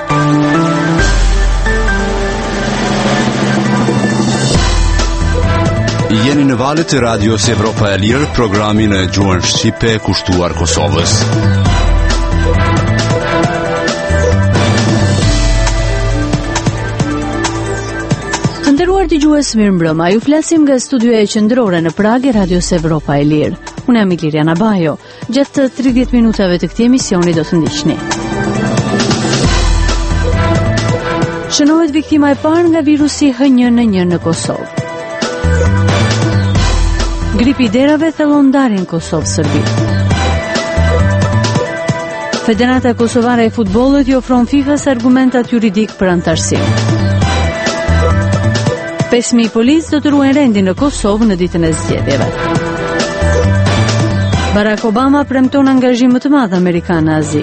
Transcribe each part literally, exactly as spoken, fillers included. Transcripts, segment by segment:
Jeni në valët e Radios Evropa e Lirë, programin e gjuhën shqipe kushtuar Kosovës. Të nderuar dëgjues, mirëmbrëma. Ju flasim nga studioja e qendrore në Prag e Radios Evropa e Lirë. Unë jam Iliriana Bajo. Gjatë tridhjetë minutave të këtij emisioni do të ndiqni. Shënohet viktima e parë nga virusi H një N një në Kosovë. Gripi i derave thellon ndarjen Kosovë-Serbi. Federata Kosovare e Futbollit i ofron FIFA-s argumentat juridik për antarësim. pesë mijë policë do të ruajnë rendin në Kosovë në ditën e zgjedhjeve. Barack Obama premton angazhim më të madh amerikan në Azi.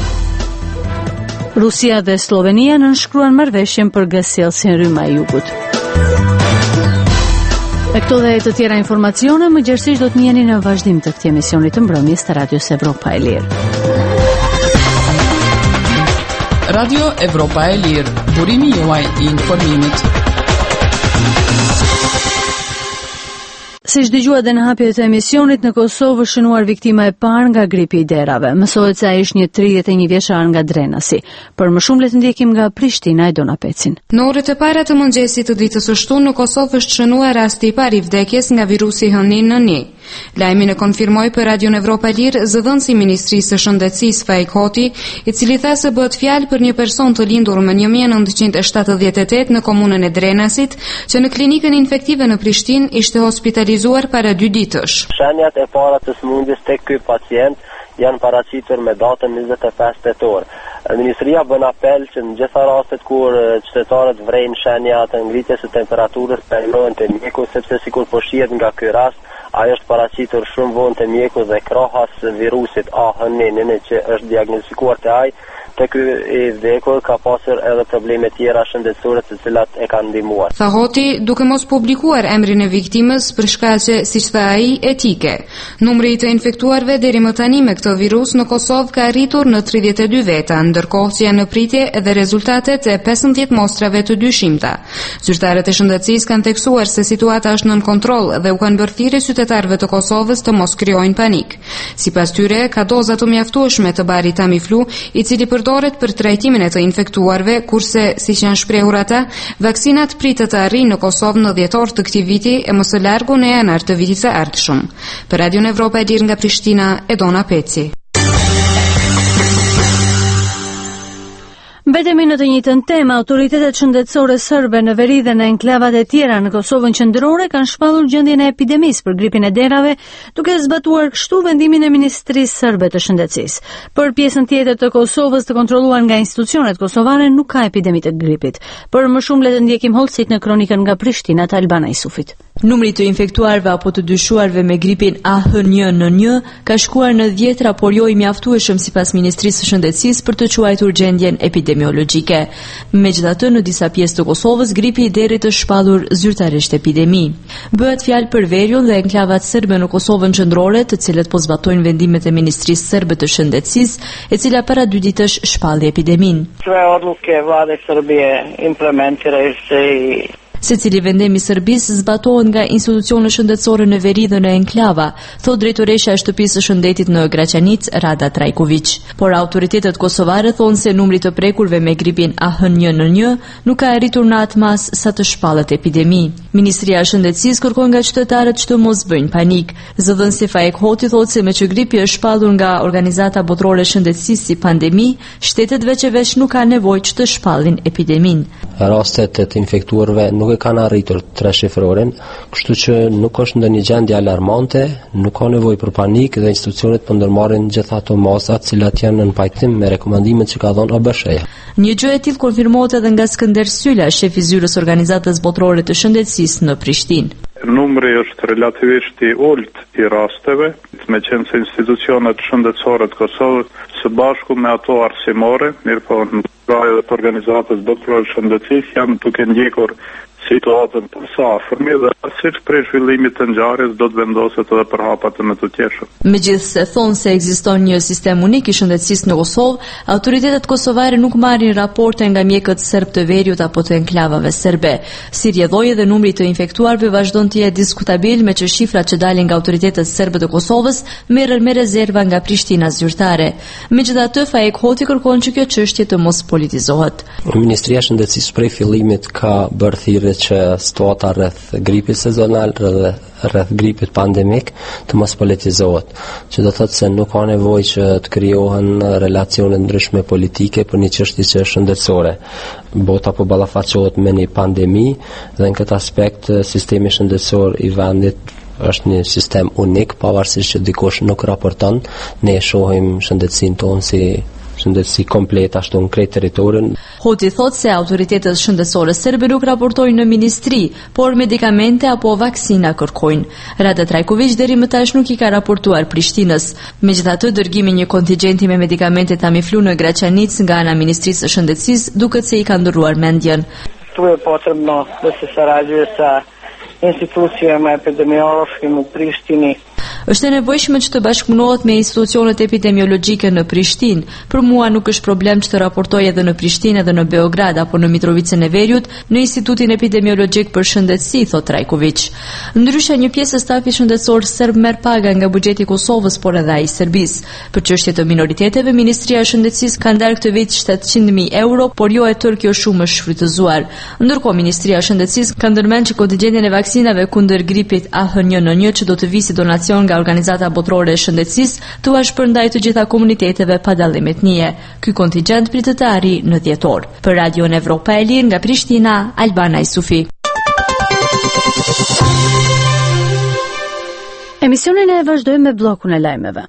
Rusia dhe Slovenia nënshkruan marrëveshjen për gasjellsin Rryma e Jugut. Me këto dhe të tjera informacione, më gjerësisht do të njeni në vazhdim të këtij emisioni të mbrëmjes të Radios Evropa e Lirë. Radio Evropa e Lirë, burimi juaj i informimit. Siç dëgjuat edhe në hapjet e emisionit, në Kosovë është shënuar viktima e parë nga gripi i derave. Mësohet se ai është një tridhjetë e një vjeçar nga Drenasi. Për më shumë le të ndjekim nga Prishtina e Dona Pecin. Në orët e para të mëngjesit të ditës së shtunë në Kosovë është shënuar rasti i parë i vdekjes nga virusi H një N një. Lajmin e konfirmoi për Radion Evropa Lirë zëvendësi i Ministrisë së Shëndetësisë Faik Hoti, i cili tha se bëhet fjalë për një person të lindur më një mijë e nëntëqind e shtatëdhjetë e tetë në komunën e Drenasit, që në klinikën infektive në Prishtinë ishte hospitalizuar para dy ditësh. Shenjat e para të sëmundjes tek ky pacient janë paraqitur me datën njëzet e pesë tetor. Ministria bën apel që në gjitha rastet kur qytetarët vrejnë shenja të ngritjes së temperaturës perilohen te mjeku, sepse sikur po shihet nga ky rast, ai është paraqitur shumë vonë te mjeku dhe krahas virusit A H një N një që është diagnostikuar te ai, te ky i vdekur ka pasur edhe probleme tjera shëndetësore të cilat e kanë ndihmuar. Tha Hoti, duke mos publikuar emrin e viktimës për shkaqe, siç tha ai, etike. Numri i të infektuarve deri më tani me këtë virus në Kosovë ka arritur në tridhjetë e dy veta, ndërkohë që janë në pritje edhe rezultatet e pesëmbëdhjetë mostrave të dyshimta. Zyrtarët e shëndetësisë kanë theksuar se situata është nën kontroll dhe u kanë bërë thirrje qytetarëve të Kosovës të mos krijojnë panik. Sipas tyre, ka doza të mjaftueshme të barit Tamiflu, i cili përdoret për trajtimin e të infektuarve, kurse, siç janë shprehur ata, vaksinat pritet të arrijnë në Kosovë në dhjetor të këtij viti e më së largu në janar të vitit të ardhshëm. Për Radion Evropa e Lirë nga Prishtina, Edona Peci. Mbetemi në të njëjtën temë, autoritetet shëndetësore serbe në veri dhe në enklavat e tjera në Kosovën qendrore kanë shpallur gjendjen e epidemisë për gripin e derave, duke zbatuar kështu vendimin e Ministrisë serbe të shëndetësisë. Për pjesën tjetër të Kosovës të kontrolluar nga institucionet kosovare nuk ka epidemi të gripit. Për më shumë le të ndjekim hollësit në kronikën nga Prishtina të Albana Isufit. Numri të infektuarve apo të dyshuarve me gripin A H një N një ka shkuar në dhjetra, por jo i mjaftueshëm sipas Ministrisë së Shëndetësisë për të quajtur gjendjen epidemiologjike. Megjithatë, në disa pjesë të Kosovës gripi i derit është shpallur zyrtarisht epidemi. Bëhet fjalë për Veriun dhe enklavat serbe në Kosovën qendrore, të cilët po zbatojnë vendimet e Ministrisë serbe të Shëndetësisë, e cila para dy ditësh shpalli epidemin. Sve odluke vlade Srbije implementiraju se i Secili vendim i Serbisë zbatohet nga institucionet shëndetësore në veri dhe në enklava, thot drejtoresha e shtëpisë së shëndetit në Graçanic, Rada Trajković. Por autoritetet kosovare thonë se numri të prekurve me gripin A H një N një nuk ka arritur në atë mas sa të shpallet epidemi. Ministria e Shëndetësisë kërkon nga qytetarët që të mos bëjnë panik. Zëvendësi Faik Hoti thotë se me që gripi është shpallur nga Organizata Botërore e Shëndetësisë si pandemi, shtetet veçeveç nuk ka nevojë që të shpallin epidemin. Rastet të infektuarve nuk e kanë arritur tre shifroren, kështu që nuk është ndonjë gjendje alarmante, nuk ka nevojë për panik dhe institucionet po ndërmarrin gjithë ato masa të cilat janë në pajtim me rekomandimet që ka dhënë O B S H-ja. Një gjë e tillë konfirmohet edhe nga Skënder Sylla, shefi i zyrës Organizatës Botërore të Shëndetësisë në Prishtinë. numri është relativisht i ulët i rasteve, me qenë se institucionet shëndetësore të Kosovës së bashku me ato arsimore, mirë po në rajë dhe organizatës doktorë shëndetësisë janë duke ndjekur situatën përsafermi dhe sërish prej zhvillimit të ngjarjes do të vendoset edhe për hapat më të tjeshëm. Megjithse thonë se ekziston një sistem unik i shëndetësisë në Kosovë, autoritetet kosovare nuk marrin raporte nga mjekët serb të veriut apo të enklavave serbe. Si rrjedhoi dhe numri të infektuarve vazhdon të jetë diskutabil, me që shifrat që dalin nga autoritetet serbe të Kosovës merren me rezerva nga Prishtina zyrtare. Megjithatë, Faik Hoti kërkon që kjo çështje të mos politizohet. Ministria e Shëndetësisë prej fillimit ka bërë thirrje që situata rreth gripit sezonal dhe rreth gripit pandemik të mos politizohet, që do thotë se nuk ka nevojë që të krijohen relacione ndryshme politike për një çështje që është shëndetësore. Bota po ballafaqohet me një pandemi dhe në këtë aspekt sistemi shëndetësor i vendit është një sistem unik, pavarësisht që dikush nuk raporton, ne shohim shëndetësinë tonë si shëndetësi komplet ashtu në krejt territorin. Hoti thot se autoritetet shëndetësore serbe nuk raportojnë në ministri, por medikamente apo vaksina kërkojnë. Rada Trajković deri më tash nuk i ka raportuar Prishtinës. Megjithatë, dërgimi një kontingjenti me medikamente Tamiflu në Graçanic nga ana Ministrisë së Shëndetësisë duket se i ka ndrruar mendjen. Tu je potrebno da se sarađuje sa institucijama epidemiološkim u Prištini. Është e nevojshme që të bashkëpunohet me institucionet epidemiologjike në Prishtinë. Për mua nuk është problem që të raportoj edhe në Prishtinë edhe në Beograd apo në Mitrovicën e Veriut në Institutin Epidemiologjik për Shëndetësi, thot Trajković. Ndryshe, një pjesë e stafit shëndetësor serb merr paga nga buxheti i Kosovës, por edhe ai i Serbisë. Për çështje të minoriteteve, Ministria e Shëndetësisë ka ndarë këtë vit shtatëqind mijë euro, por jo e tërë kjo shumë është shfrytëzuar. Ndërkohë, Ministria e Shëndetësisë ka ndërmend që kontingjentin e vaksinave kundër gripit A H një N një që do të vijë si donacion nga Organizata Botërore e Shëndetësisë tu është përndaj të gjitha komuniteteve pa dallim etnie. Ky kontingjent pritet të arrijë në dhjetor. Për Radion Evropa e Lirë nga Prishtina, Albana Isufi. Emisionin e vazhdojmë me bllokun e lajmeve.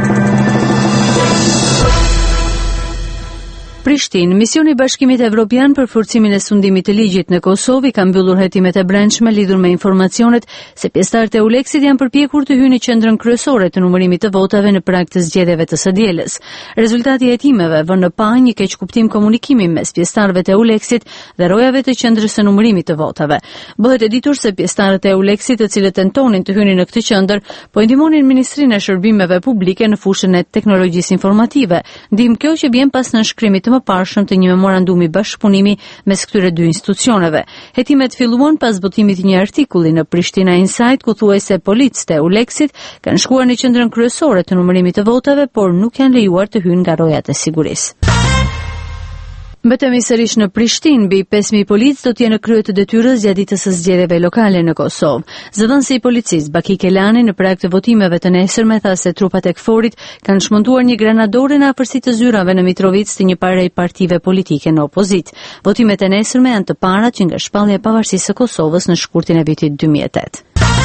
Prishtinë, misioni i Bashkimit Evropian për forcimin e sundimit të ligjit në Kosovë ka mbyllur hetimet e brendshme lidhur me informacionet se pjesëtarët e Uleksit janë përpjekur të hyjnë në qendrën kryesore të numërimit të votave në prag të zgjedhjeve të së dielës. Rezultati i hetimeve vën në pa një keqkuptim komunikimi mes pjesëtarëve të Uleksit dhe rojave të qendrës së numërimit të votave. Bëhet e ditur se pjesëtarët e Uleksit, të cilët tentonin të hynin në këtë qendër, po i ndihmonin Ministrinë e Shërbimeve Publike në fushën e teknologjisë informative. Ndihmë kjo që vjen pas nënshkrimit të parshëm të një memorandumi bashkëpunimi mes këtyre dy institucioneve. Hetimet filluan pas botimit të një artikulli në Prishtina Insight ku thuaj se policët e Uleksit kanë shkuar në qendrën kryesore të numërimit të votave, por nuk janë lejuar të hyjnë nga rojat e sigurisë. Mbetemi sërish në Prishtinë, mbi pesë mijë policë do të jenë në krye të detyrës gjatë ditës së zgjedhjeve lokale në Kosovë. Zëvendësi i policisë Baki Kelani në prag të votimeve të nesërme tha se trupat e KFOR-it kanë shmontuar një granadore në afërsi të zyrave në Mitrovicë të një prej partive politike në opozitë. Votimet e nesërme janë të parat që nga shpallja e pavarësisë së Kosovës në shkurtin e vitit dy mijë e tetë.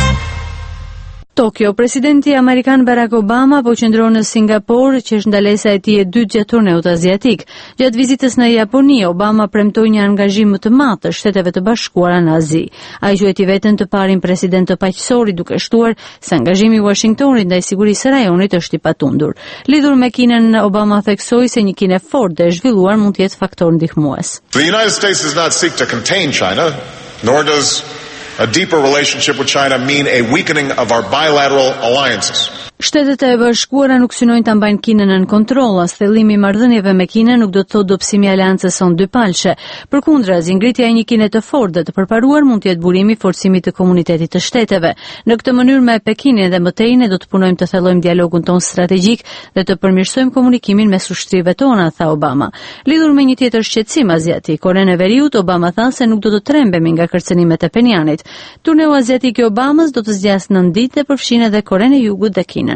Tokyo, presidenti amerikan Barack Obama po qëndron në Singapur, që është ndalesa e tij e dytë gjatë turneut aziatik. Gjatë vizitës në Japoni, Obama premtoi një angazhim më të madh të Shteteve të Bashkuara në Azi. Ai quajti veten të parin president të paqësor, duke shtuar se angazhimi i Washingtonit ndaj sigurisë së rajonit është i patundur. Lidhur me Kinën, Obama theksoi se një Kinë fortë dhe e zhvilluar mund të jetë faktor ndihmues. The United States does not seek to contain China, nor does a deeper relationship with China mean a weakening of our bilateral alliances. Shtetet e Bashkuara nuk synojnë ta mbajnë Kinën nën kontroll, as thellimi i marrëdhënieve me Kinën nuk do të thotë dobësimi i aleancës son dypalshe. Përkundrazi, ngritja e një Kine të fortë dhe të përparuar mund të jetë burimi i forcimit të komunitetit të shteteve. Në këtë mënyrë me Pekinin dhe më tej ne do të punojmë të thellojmë dialogun ton strategjik dhe të përmirësojmë komunikimin mes ushtrive tona, tha Obama. Lidhur me një tjetër shqetësim aziatik, Korenë e Veriut, Obama tha se nuk do të trembemi nga kërcënimet e Penjanit. Turneu aziatik i Obamës do të zgjasë nëntë ditë dhe përfshin edhe Korenë e Jugut dhe Kinën.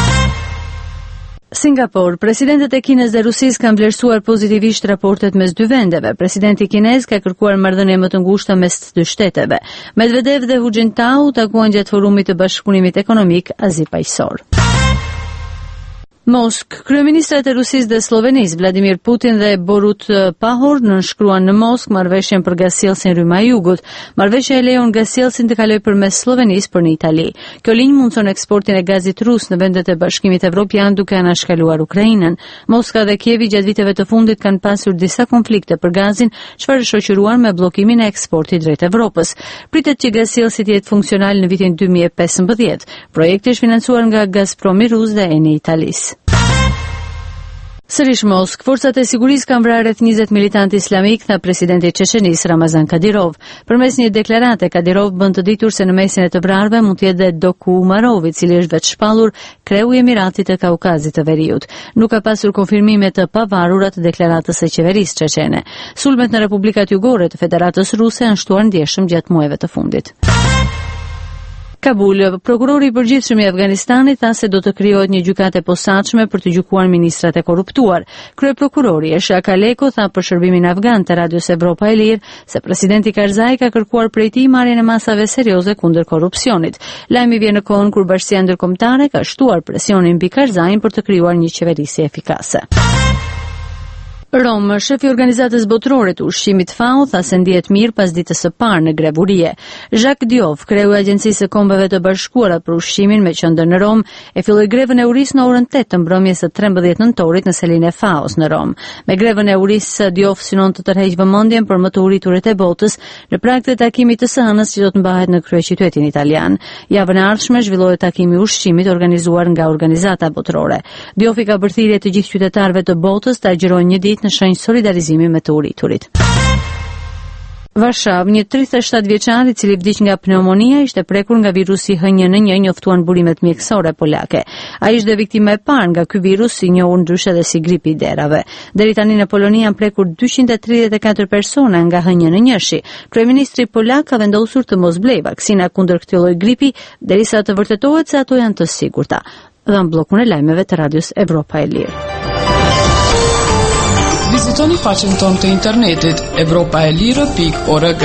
Singapur, presidentët e Kinës dhe Rusisë kanë vlerësuar pozitivisht raportet mes dy vendeve. Presidenti kinez ka kërkuar marrëdhënie më të ngushta mes të dy shteteve. Medvedev dhe Hu Jintao takuan gjatë forumit të bashkëpunimit ekonomik Azi Paqësor. Mosk, kryeministrat e Rusisë dhe Slovenisë, Vladimir Putin dhe Borut Pahor, nënshkruan në Mosk marrëveshjen për gasjellsin Rryma e Jugut. Marrëveshja e lejon gasjellsin të kalojë përmes Slovenisë për në Itali. Kjo linjë mundson eksportin e gazit rus në vendet e Bashkimit Evropian duke anashkaluar Ukrainën. Moska dhe Kievi gjatë viteve të fundit kanë pasur disa konflikte për gazin, çfarë është shoqëruar me bllokimin e eksportit drejt Evropës. Pritet që gasjellsi të jetë funksional në vitin dy mijë e pesëmbëdhjetë. Projekti është financuar nga Gazpromi rus dhe Eni i Italisë. Sërish Mosk, forcat e sigurisë kanë vrarë rreth njëzet militantë islamik, tha presidenti i Çeçenisë Ramazan Kadyrov. Përmes një deklarate, Kadyrov bën të ditur se në mesin e të vrarëve mund të jetë dhe Doku Umarov, i cili është vetë shpallur kreu i Emiratit të Kaukazit të Veriut. Nuk ka pasur konfirmime të pavarura të deklaratës së qeverisë çeçene. Sulmet në Republikat Jugore të Federatës Ruse janë shtuar ndjeshëm gjatë muajve të fundit. Kabul, prokurori i përgjithshëm i Afganistanit tha se do të krijohet një gjykatë e posaçme për të gjykuar ministrat e korruptuar. Kryeprokurori Esha Kaleko tha për shërbimin afgan të Radios Evropa e Lirë se presidenti Karzai ka kërkuar prej tij marrjen e masave serioze kundër korrupsionit. Lajmi vjen në kohën kur Bashkia Ndërkombëtare ka shtuar presionin mbi Karzain për të krijuar një qeverisje efikase. Rom, shefi i organizatës botërore të ushqimit FAO tha se ndihet mirë pas ditës së parë në grevurie. Jacques Diouf, kreu i Agjencisë së Kombeve të Bashkuara për ushqimin me qendër në Rom, e filloi grevën e urisë në orën tetë të mbrëmjes së trembëdhjetë nëntorit në selinë e FAO-s në Rom. Me grevën e urisë, Diouf synon të tërheqë vëmendjen për më të uriturit e botës në prag të takimit të së hënës që do të mbahet në kryeqytetin italian. Javën e ardhshme zhvillohet takimi i ushqimit organizuar nga organizata botërore. Diouf i ka bërthirrje të gjithë qytetarëve të botës të agjërojnë një ditë në shenjë solidarizimi me të uriturit. Varshav, një tridhjetë e shtatë vjeçar i cili vdiq nga pneumonia ishte prekur nga virusi H një N një, njoftuan burimet mjekësore polake. Ai ishte viktima e parë nga ky virus, i njohur ndryshe edhe si gripi i derave. Deri tani në Poloni janë prekur dyqind e tridhjetë e katër persona nga H një N një-shi. Kryeministri polak ka vendosur të mos blej vaksina kundër këtij lloji gripi derisa të vërtetohet se ato janë të sigurta. Dhan bllokun e lajmeve të Radios Evropa e Lirë. Vizitoni faqen tonë të internetit evropaelire pikë org.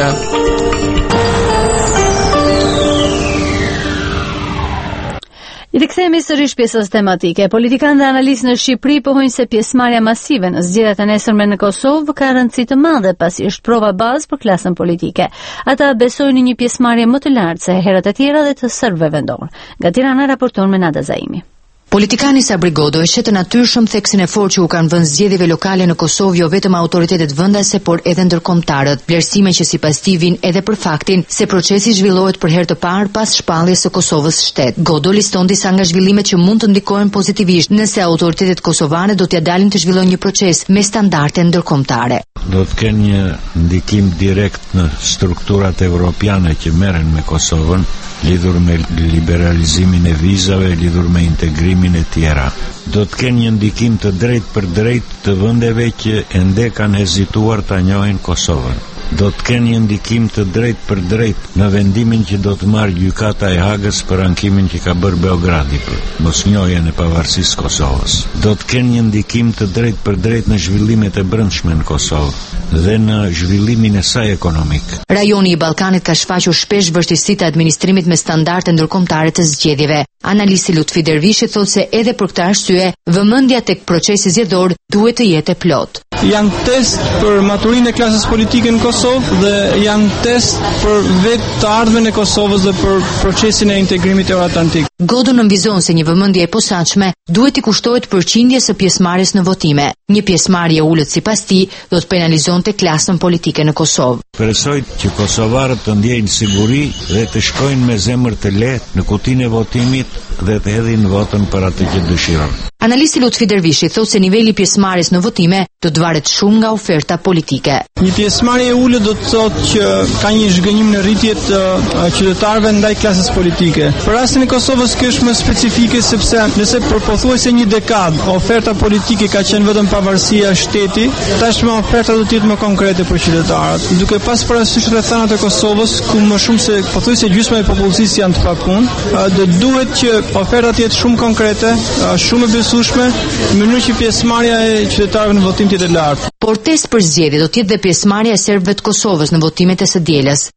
I rikthehemi sërish pjesës tematike. Politikanë dhe analistë në Shqipëri pohojnë se pjesëmarrja masive në zgjedhjet e nesërme në Kosovë ka rëndësi të madhe pasi është prova bazë për klasën politike. Ata besojnë në një pjesëmarrje më të lartë se herët e tjera dhe të serbëve vendor. Nga Tirana raporton Menada Zaimi. Politikani Sabri Godo e shetë natyrshëm theksin e fortë që u kanë vënë zgjedhjeve lokale në Kosovë jo vetëm autoritetet vendase, por edhe ndërkombëtarët, vlerësime që sipas tij vijnë edhe për faktin se procesi zhvillohet për herë të parë pas shpalljes së Kosovës shtet. Godo liston disa nga zhvillimet që mund të ndikojnë pozitivisht nëse autoritetet kosovane do t'ia dalin të zhvillojnë një proces me standarde ndërkombëtare. Do të kenë një ndikim direkt në strukturat evropiane që merren me Kosovën, lidhur me liberalizimin e vizave, lidhur me integrimin e tjera. Do të kenë një ndikim të drejt për drejt të vendeve që ende kanë hezituar ta njohin Kosovën. Do të kenë një ndikim të drejt për drejt në vendimin që do të marrë gjykata e Hagës për ankimin që ka bërë Beogradi për mosnjohjen e pavarësisë së Kosovës. Do të kenë një ndikim të drejt për drejt në zhvillimet e brendshme në Kosovë dhe në zhvillimin e saj ekonomik. Rajoni i Ballkanit ka shfaqur shpesh vështirësitë të administrimit me standarde ndërkombëtare të zgjedhjeve. Analisti Lutfi Dervishi thotë se edhe për këtë arsye, vëmendja tek procesi zgjedhor duhet të jetë plot. Janë test për maturinë e klasës politike në Kosovë dhe janë test për vetë të ardhmen e Kosovës dhe për procesin e integrimit euroatlantik. Godo nënvizon se një vëmendje e posaçme duhet i kushtohet përqindjes së pjesëmarrjes në votime. Një pjesëmarrje ulët sipas tij do të penalizonte klasën politike në Kosovë. Presoj që kosovarët të ndjejnë siguri dhe të shkojnë me zemër të lehtë në kutinë e votimit dhe të hedhin votën për atë që dëshirojnë. Analisti Lutfi Dervishi thotë se niveli i pjesëmarrjes në votime do të varet shumë nga oferta politike. Një pjesëmarrje e ulët do të thotë që ka një zhgënjim në rritje të qytetarëve ndaj klasës politike. Për rastin e Kosovës kjo është më specifike sepse nëse për pothuajse një dekadë oferta politike ka qenë vetëm pavarësia shteti, tashmë oferta do të jetë më konkrete për qytetarët. Duke pas parasysh rrethanat e Kosovës, ku më shumë se pothuajse gjysma e popullsisë janë të papunë, do duhet që oferta të jetë shumë konkrete, shumë e besueshme, në mënyrë që pjesëmarrja e qytetarëve në votim të jetë lartë. Por test për zgjedhje do të jetë dhe pjesëmarrja e serbëve të Kosovës në votimet e së dielës.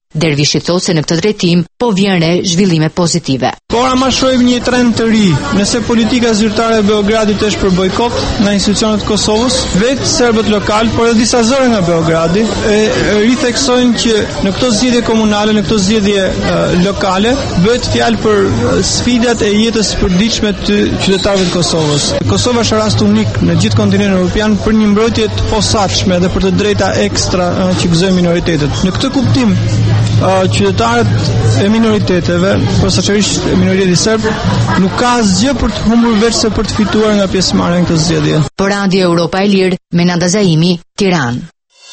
Dervishi thotë se në këtë drejtim po vjen re zhvillime pozitive. Por ama shohim një trend të ri. Nëse politika zyrtare e Beogradit është për bojkot nga institucionet e Kosovës, vetë serbët lokal, por edhe disa zëra nga Beogradi e ritheksojnë që në këto zgjedhje komunale, në këto zgjedhje uh, lokale, bëhet fjalë për uh, sfidat e jetës së përditshme të qytetarëve të Kosovës. Kosova është rast unik në gjithë kontinentin evropian për një mbrojtje të posaçme dhe për të drejta ekstra uh, që gëzojnë minoritetet. Në këtë kuptim, uh, qytetarët e minoriteteve, posaçërisht minoriteti serb, nuk ka asgjë për të humbur veç se për të fituar nga pjesëmarrja në këtë zgjedhje. Për Radio Europa e Lirë, Menada Zaimi, Tiranë.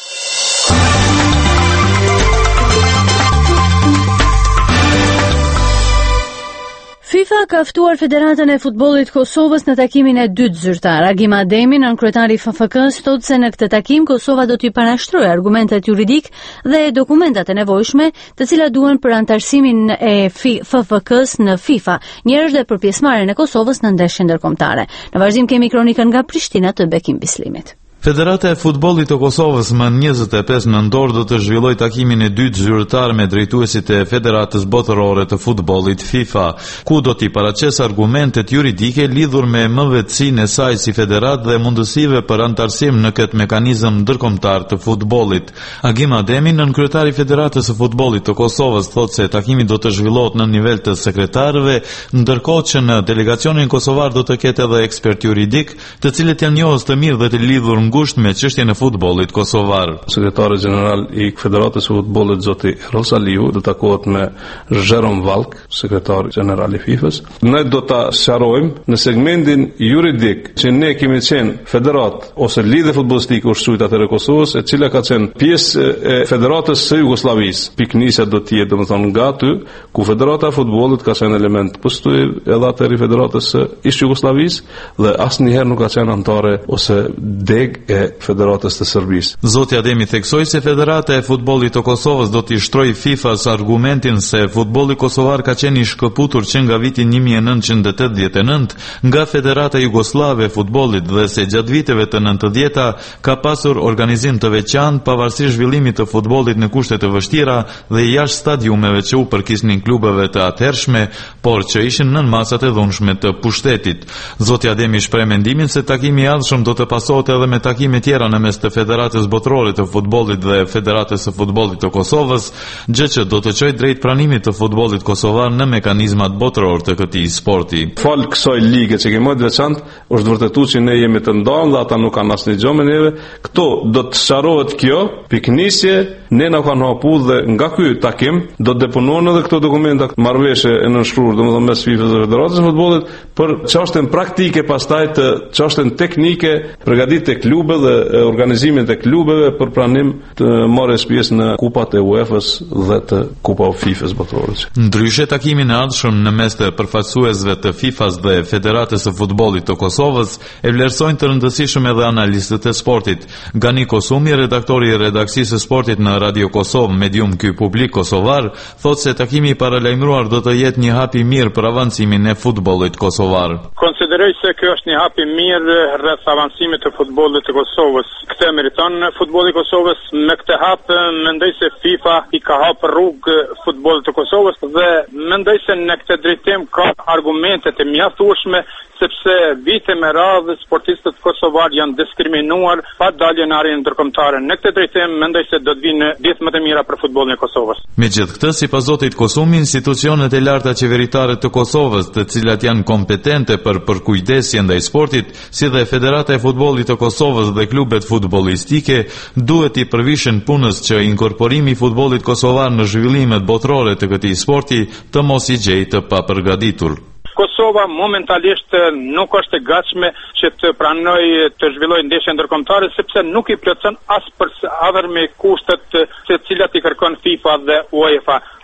FIFA ka ftuar Federatën e Futbollit Kosovës në takimin e dytë zyrtar. Agim Ademi, nënkryetari i F F K-s, thotë se në këtë takim Kosova do t'i parashtrojë argumentet juridik dhe dokumentat e nevojshme, të cilat duhen për antarësimin e F F K-s në FIFA, njërështë dhe për pjesëmarrjen e Kosovës në ndeshje ndërkombëtare. Në vazhdim kemi kronikën nga Prishtina të Bekim Bislimit. Federata e Futbollit të Kosovës më njëzet e pesë nëntor do të zhvilloj takimin e dytë zyrtar me drejtuesit e Federatës Botërore të Futbollit FIFA, ku do t'i paraqes argumentet juridike lidhur me mëvetësinë e saj si federat dhe mundësive për antarësim në këtë mekanizëm ndërkombëtar të futbollit. Agim Ademi, nënkryetari i Federatës së Futbollit të Kosovës, thotë se takimi do të zhvillohet në nivel të sekretarëve, ndërkohë që në delegacionin kosovar do të ketë edhe ekspert juridik, të cilët janë njohës të mirë dhe të lidhur ngusht me çështjen e futbollit kosovar. Sekretari general i Federatës së Futbollit zoti Rosa Liu do takohet me Zherom Valk, sekretari general i FIFA-s. Ne do ta sqarojmë në segmentin juridik që ne kemi qenë federat ose lidhje futbollistike ushtrujt atë e Kosovës, e cila ka qenë pjesë e Federatës së Jugosllavisë. Piknisja do të jetë domethënë nga aty ku Federata e Futbollit ka qenë element postuj edhe atë i Federatës së ish Jugosllavisë dhe asnjëherë nuk ka qenë antare ose deg e Federatës të Serbisë. Zoti Ademi theksoi se Federata e Futbollit të Kosovës do t'i shtrojë FIFA-s argumentin se futbolli kosovar ka qenë i shkëputur që nga viti një mijë e nëntëqind e tetëdhjetë e nëntë nga Federata Jugoslave e Futbollit dhe se gjatë viteve të nëntëdhjeta ka pasur organizim të veçantë pavarësisht zhvillimit të futbollit në kushte të vështira dhe jashtë stadiumeve që u përkisnin klubeve të atëhershme, por që ishin nën masat e dhunshme të pushtetit. Zoti Ademi shpreh mendimin se takimi i ardhshëm do të pasohet edhe me takime tjera në mes të Federatës Botërore të Futbollit dhe Federatës së Futbollit të Kosovës, gjë që do të çojë drejt pranimit të futbollit kosovar në mekanizmat botëror të këtij sporti. Fal kësaj lige që kemi më të veçantë, është vërtetuar që ne jemi të ndarë dhe ata nuk kanë asnjë gjë me neve. Këto do të sqarohet kjo piknisje, ne na kanë hapuar dhe nga ky takim do të deponohen edhe këto dokumenta marrëveshje e nënshkruar domethënë mes FIFA-s dhe Federatës së Futbollit për çështjen praktike, pastaj të çështjen teknike, përgatitje të klube dhe organizimin të klubeve për pranim të marrjes pjesë në kupat e UEFA-s dhe të kupa e FIFA-s botërore. Ndryshe, takimin e ardhshëm në mes të përfaqësuesve të FIFA-s dhe Federatës së Futbollit të Kosovës e vlerësojnë të rëndësishëm edhe analistët e sportit. Gani Kosumi, redaktori i redaksisë së sportit në Radio Kosovë, medium ky publik kosovar, thotë se takimi i paralajmëruar do të jetë një hap i mirë për avancimin e futbollit kosovar. Konsideroj se kjo është një hap i mirë rreth avancimit të futbollit të Kosovës. Këtë meriton futbolli i Kosovës. Me këtë hap mendoj se FIFA i ka hapur rrugë futbollit të Kosovës dhe mendoj se në këtë drejtim ka argumente të mjaftueshme, sepse vite me radhë sportistët kosovar janë diskriminuar pa dalje në arenën ndërkombëtare. Në këtë drejtim mendoj se do të vinë ditë më të mira për futbollin e Kosovës. Megjithatë këtë, sipas zotit Kosumi, institucionet e larta qeveritare të Kosovës, të cilat janë kompetente për përkujdesjen ndaj sportit, si dhe Federata e Futbollit të Kosovës dhe klubet futbollistike, duhet i përvishen punës që inkorporimi i futbollit kosovar në zhvillimet botërore të këtij sporti të mos i gjejë të papërgatitur. Kosova momentalisht nuk është e gatshme që të pranojë të zhvillojë ndeshje ndërkombëtare, sepse nuk i plotson as për avër me kushtet të cilat i kërkon FIFA dhe UEFA.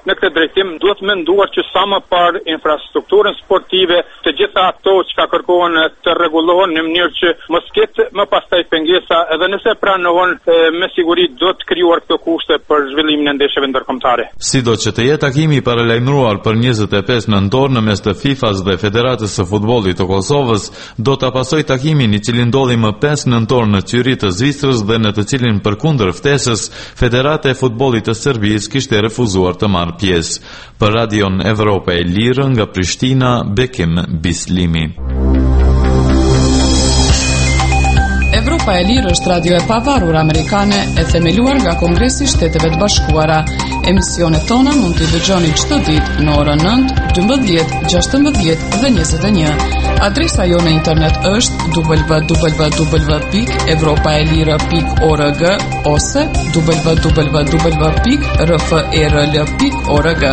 në këtë drejtim duhet menduar që sa më parë infrastrukturën sportive, të gjitha ato që ka kërkohen të rregullohen në mënyrë që mos ketë më pastaj pengesa, edhe nëse pranohen me siguri do të krijuar këto kushte për zhvillimin e ndeshjeve ndërkombëtare. Sido që të jetë takimi i paralajmëruar për njëzet e pesë nëntor në mes të FIFA-s dhe Federatës së Futbollit të Kosovës, do ta pasojë takimin i cili ndodhi më pesë nëntor në qyri të Zvicrës dhe në të cilin përkundër ftesës Federata e Futbollit të Serbisë kishte refuzuar të marrë pjesë. Për Radion Evropa e Lirë nga Prishtina, Bekim Bislimi. Evropa e Lirë është radio e pavarur amerikane e themeluar nga Kongresi i Shteteve të Bashkuara. Emisionet tona mund t'i dëgjoni çdo ditë në orën nëntë, dymbëdhjetë, gjashtëmbëdhjetë dhe njëzet e një. Adresa jo në internet është w w w pikë evropaelira pikë org ose w w w pikë r f e r l pikë org.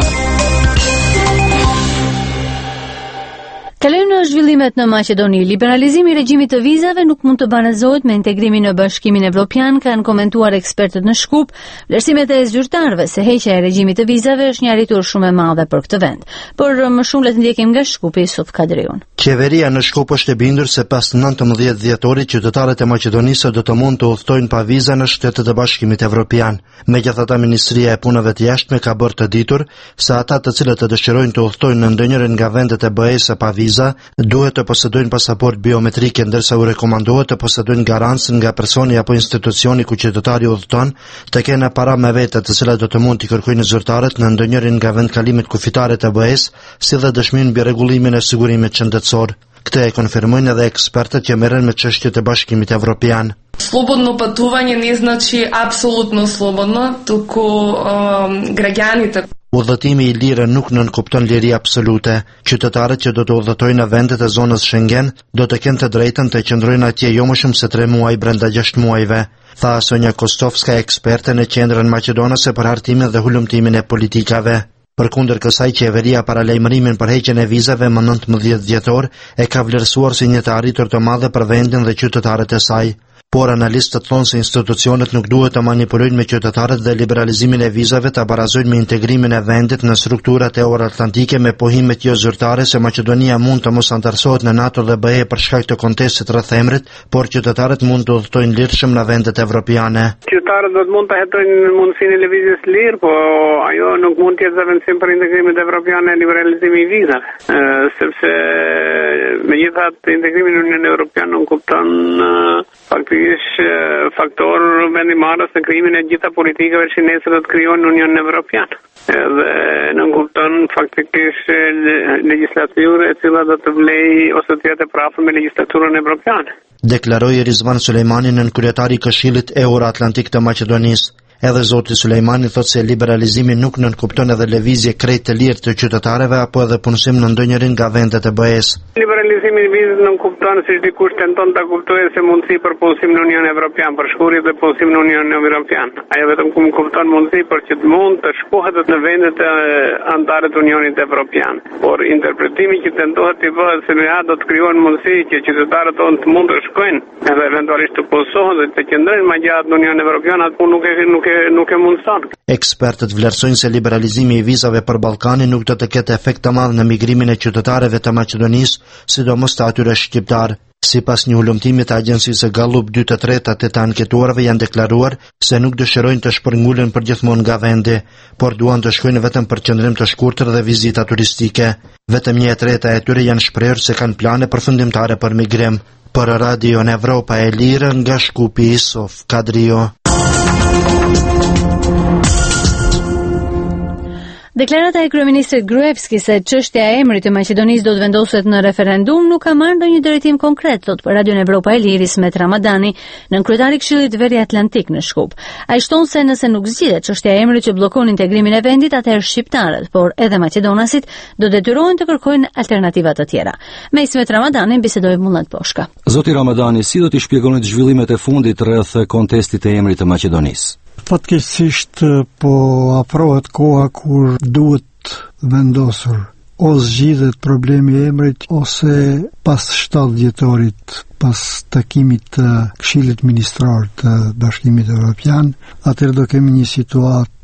Kalojmë në zhvillimet në Maqedoni. Liberalizimi i regjimit të vizave nuk mund të banezohet me integrimin në Bashkimin Evropian, kanë komentuar ekspertët në Shkup. Vlerësimet e zyrtarëve se heqja e regjimit të vizave është një arritur shumë e madhe për këtë vend. Por më shumë le të ndjekim nga Shkupi Yusuf Kadriun. Qeveria në Shkup është e bindur se pas nëntëmbëdhjetë dhjetorit qytetarët e Maqedonisë do të mund të udhtojnë pa viza në Shtetet e Bashkimit Evropian. Megjithatë, Ministria e Punëve të Jashtme ka bërë të ditur se ata të cilët të dëshirojnë të udhtojnë në ndonjërin nga vendet e B E-s pa vizë duhet të posedojnë pasaport biometrike, ndërsa u rekomandohet të posedojnë garancën nga personi apo institucioni ku qytetari udhëton të kenë para me vete të cilat do të mund t'i kërkojnë zyrtarët në ndonjërin nga vendkalimet kufitare të B E-s, si dhe dëshminë mbi rregullimin e sigurimit shëndetësor. Këtë e konfirmojnë edhe ekspertët që merren me çështjet e Bashkimit Evropian. Slobodno пътувanje не значи apsolutno slobodno, туку um, građanite. Udhëtimi i lirë nuk nënkupton liri absolute. Qytetarët që do të udhëtojnë në vendet e zonës Schengen do të kenë të drejtën të qëndrojnë atje jo më shumë se tre muaj brenda gjashtë muajve, tha Sonja Kostovska, eksperte në Qendrën Maqedonase për hartimin dhe hulumtimin e politikave. Përkundër kësaj, qeveria paralajmërimin për heqjen e vizave më nëntëmbëdhjetë dhjetor e ka vlerësuar si një të arritur të madhe për vendin dhe qytetarët e saj. Por analistët thonë se institucionet nuk duhet të manipulojnë me qytetarët dhe liberalizimin e vizave të barazojnë me integrimin e vendit në strukturat euroatlantike me pohimet jo zyrtare se Maqedonia mund të mos antarësohet në NATO dhe B E për shkak të kontestit rreth emrit, por qytetarët mund të udhëtojnë lirshëm në vendet evropiane. Qytetarët do të mund të hetojnë mundësinë e lëvizjes lirë, po ajo nuk mund të jetë zëvendësim për integrimin evropian e liberalizimit i vizave, sepse megjithatë integrimi në Unionin Evropian nuk kupton faktikisht faktor vendimarrës në krijimin e gjitha politikave që nesër do të krijojnë në Unionin Evropian. Dhe nuk kupton faktikisht legjislaturë e cila do të vlejë ose të jetë e prapë me legjislaturën evropiane. Deklaroi Rizvan Sulejmani, nën kryetari i Këshillit Euroatlantik të Maqedonisë. Edhe zoti Sulejmani thotë se liberalizimi nuk nënkupton edhe lëvizje krejt të lirë të qytetarëve apo edhe punësim në ndonjërin nga vendet e B E-s. Liberalizimi i vizës nuk kupton siç dikush tenton ta kuptojë se mundësi për punësim në Unionin Evropian, për shkurje dhe punësim në Unionin Evropian. Ajo vetëm kum kupton mundësi për që të mund të shkohet në vendet e anëtarë të Unionit Evropian. Por interpretimi që tentohet të bëhet se ja do të krijohen mundësi që qytetarët tonë të mund të shkojnë edhe eventualisht të punësohen dhe të qëndrojnë më gjatë në Unionin Evropian, atë nuk e nuk nuk e mundson. Ekspertët vlerësojnë se liberalizimi i vizave për Ballkanin nuk do të ketë efekt të madh në migrimin e qytetarëve të Maqedonisë, sidomos të atyre shqiptar. Sipas një hulumtimi të agjencisë Gallup, dy të tretat e të anketuarve janë deklaruar se nuk dëshirojnë të shpërngulen përgjithmonë nga vendi, por duan të shkojnë vetëm për qëndrim të shkurtër dhe vizita turistike. Vetëm një e treta e tyre janë shprehur se kanë plane përfundimtare për migrim. Për Radio Evropa e Lirë nga Shkupi, Yusuf Kadrio. Deklarata e kryeministrit Gruevski se çështja e emrit të Maqedonisë do të vendoset në referendum nuk ka marrë ndonjë drejtim konkret, thot për Radio Evropa e Lirë Ismet Ramadani, nën kryetari i Këshillit Veriatlantik në Shkup. Ai shton se nëse nuk zgjidhet çështja e emrit që bllokon integrimin e vendit, atëherë shqiptarët, por edhe maqedonasit do detyrohen të kërkojnë alternativa të tjera. Me Ismet Ramadani bisedoi Mullat Poshka. Zoti Ramadani, si do t'i shpjegoni zhvillimet e fundit rreth kontestit të emrit të Maqedonisë? Fatkeqësisht po afrohet koha kur duhet vendosur o zgjidhet problemi i emrit ose pas shtatë dhjetorit, pas takimit të Këshillit Ministror të Bashkimit Evropian, atëherë do kemi një situatë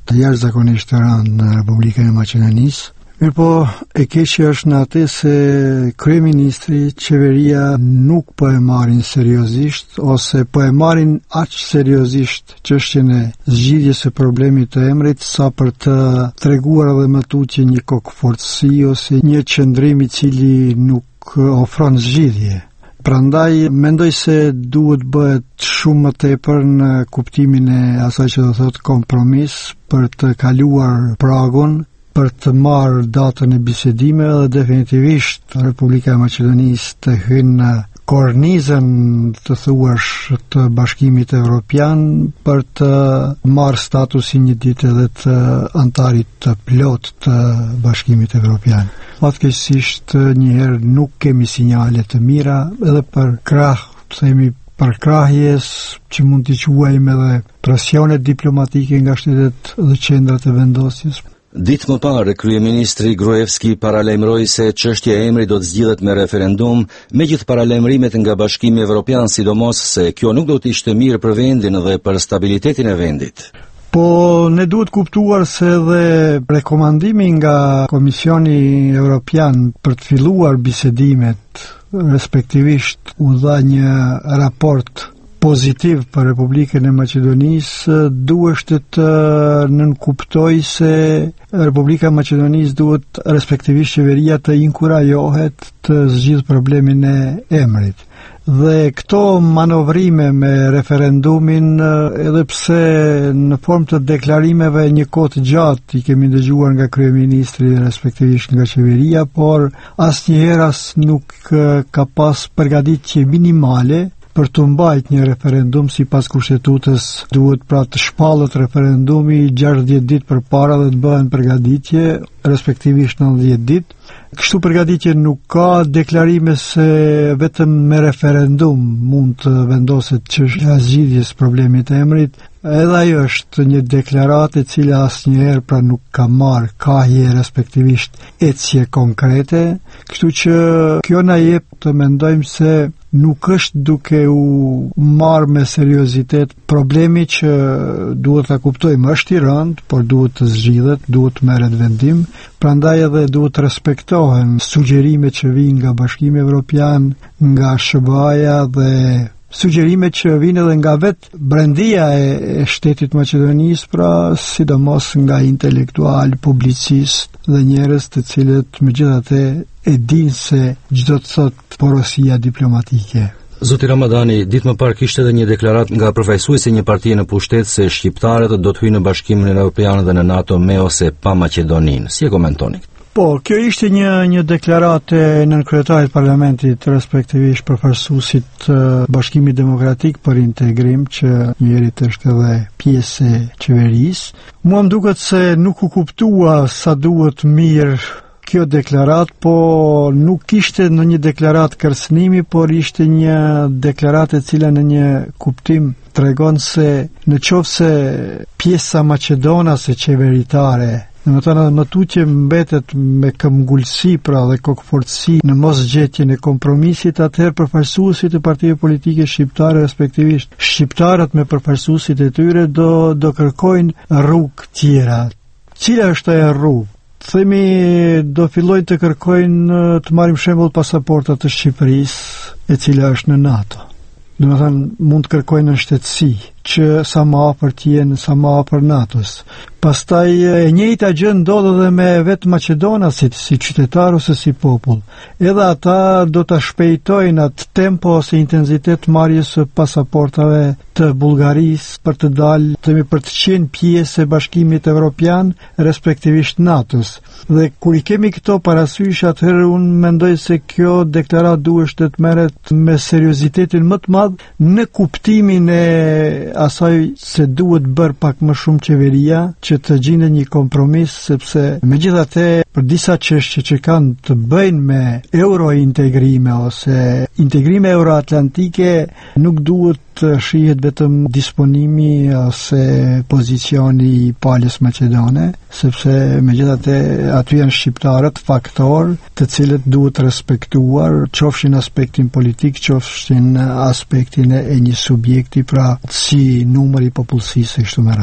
të jashtëzakonisht të rëndë në Republikën e Maqedonisë. Mirë po, e keqja është në atë se kryeministri, qeveria nuk po e marrin seriozisht ose po e marrin aq seriozisht çështjen e zgjidhjes së problemit të emrit sa për të treguar edhe më tutje një kokëfortësi ose një qëndrim i cili nuk ofron zgjidhje. Prandaj mendoj se duhet bëhet shumë më tepër në kuptimin e asaj që do thotë kompromis për të kaluar pragun, për të marrë datën e bisedimeve dhe definitivisht Republika e Maqedonisë të hyjë në kornizën të thuash të Bashkimit Evropian për të marrë statusin një ditë edhe të antarit të plot të Bashkimit Evropian. Fatkeqësisht njëherë nuk kemi sinjale të mira edhe për krah, themi për krahjes që mund t'i quajmë edhe presionet diplomatike nga shtetet dhe qendrat e vendosjes. Ditë më parë, kryeministri Gruevski paralajmëroi se çështja e emrit do të zgjidhet me referendum, megjithë paralajmërimet nga Bashkimi Evropian, sidomos se kjo nuk do të ishte mirë për vendin dhe për stabilitetin e vendit. Po ne duhet kuptuar se edhe rekomandimi nga Komisioni Evropian për të filluar bisedimet, respektivisht u dha një raport pozitiv për Republikën e Maqedonisë, duhet të nënkuptoj se Republika e Maqedonisë duhet, respektivisht qeveria, të inkurajohet të zgjidhë problemin e emrit. Dhe këto manovrime me referendumin, edhe pse në formë të deklarimeve një kohë të gjatë i kemi dëgjuar nga kryeministri respektivisht nga qeveria, por asnjëherë as nuk ka pas përgatitje minimale për të mbajt një referendum sipas kushtetutës. Duhet pra të shpallët referendumi gjashtëdhjetë ditë përpara dhe të bëhen përgatitje, respektivisht nëntëdhjetë ditë. Kështu përgatitje nuk ka, deklarime se vetëm me referendum mund të vendoset çështja e zgjidhjes problemit të emrit. Edhe ajo është një deklaratë e cila asnjëherë pra nuk ka marrë kahje, respektivisht ecje konkrete, kështu që kjo na jep të mendojmë se nuk është duke u marrë me seriozitet problemi që duhet ta kuptojmë, është i rëndë, por duhet të zgjidhet, duhet të merret vendim, prandaj edhe duhet të respektohen sugjerimet që vijnë nga Bashkimi Evropian, nga S B A-ja dhe sugjerime që vinë edhe nga vetë brendia e shtetit Maqedonisë, pra sidomos nga intelektual, publicist dhe njerëz të cilët megjithatë e dinë se çdo të thotë porosia diplomatike. Zoti Ramadani, ditë më parë kishte edhe një deklaratë nga përfaqësuesi një partie në pushtet se shqiptarët do të hyjnë në Bashkimin Evropian dhe në NATO me ose pa Maqedoninë. Si e komentoni? Po, kjo ishte një një deklaratë e nënkryetarit parlamentit, respektivisht përfaqësuesit të Bashkimit Demokratik për Integrim, që njerit është edhe pjesë e qeverisë. Mua më duket se nuk u kuptua sa duhet mirë kjo deklarat, po nuk ishte në një deklarat kërcënimi, por ishte një deklarat e cila në një kuptim tregon se në qoftë se pjesa maqedonase qeveritare, në më tënë më tutje mbetet me këmbgulësi pra dhe kokëfortësi në mos gjetjen e kompromisit, atëherë përfaqësuesit e partive politike shqiptare, respektivisht shqiptarët me përfaqësuesit e tyre, do, do kërkojnë rrugë tjera. Cila është ajo rrugë? Themi do fillojnë të kërkojnë, të marrim shembull pasaportat të Shqipërisë, e cila është në NATO. Do të thënë mund të kërkojnë në shtetësi që sa më afër të jenë, sa më afër NATO-s. Pastaj e njëjta gjë ndodh edhe me vetë maqedonasit si qytetar ose si popull. Edhe ata do ta shpejtojnë atë tempo ose intensitet marrjes së pasaportave të Bullgarisë për të dalë, themi për të qenë pjesë e Bashkimit Evropian, respektivisht NATO-s. Dhe kur i kemi këto parasysh, atëherë unë mendoj se kjo deklaratë duhet të merret me seriozitetin më të madh në kuptimin e asaj se duhet bërë pak më shumë qeveria që të gjendet një kompromis, sepse megjithatë për disa çështje që kanë të bëjnë me eurointegrime ose integrime euroatlantike nuk duhet të shihet vetëm disponimi ose pozicioni i palës maqedone, sepse megjithatë aty janë shqiptarët faktor të cilët duhet respektuar, qofshin aspektin politik, qofshin aspektin e një subjekti, pra si numri i popullsisë kështu me radhë.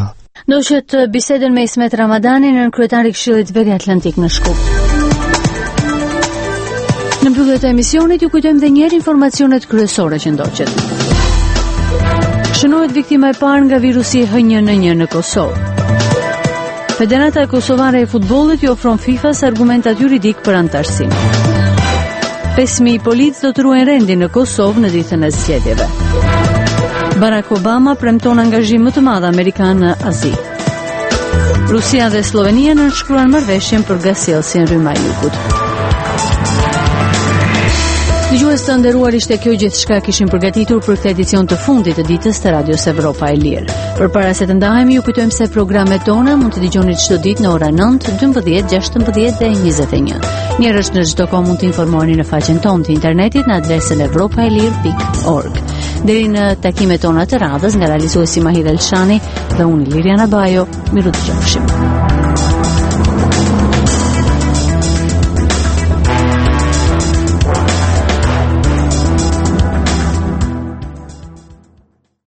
Ndoqët bisedën me Ismet Ramadanin, nën kryetari i Këshillit Veriatlantik në Shkup. Në mbyllje të emisionit ju kujtojmë edhe një herë informacionet kryesore që ndoqët. Shënohet viktima e parë nga virusi H një N një në Kosovë. Federata Kosovare e Futbollit ju ofron FIFA-s argumentat juridik për antarësinë. pesë mijë policë do të ruajnë rendin në Kosovë në ditën e zgjedhjeve. Barack Obama premton angazhim më të madh amerikan në Azi. Rusia dhe Slovenia nënshkruan marrëveshjen për gasjellsin Rryma e Jugut. Dëgjues të nderuar, ishte kjo gjithçka kishim përgatitur për këtë edicion të fundit të ditës të Radios Evropa e Lirë. Përpara se të ndahemi, ju kujtojmë se programet tona mund të dëgjoni çdo ditë në orën nëntë, dymbëdhjetë, gjashtëmbëdhjetë dhe njëzet e një. Njerëz në çdo kohë mund të informoheni në faqen tonë të internetit në adresën evropaelir pikë org. Deri në takimet tona të radhës, nga realizuesi Mahir Elshani dhe unë Liriana Bajo, miru dëgjofshim.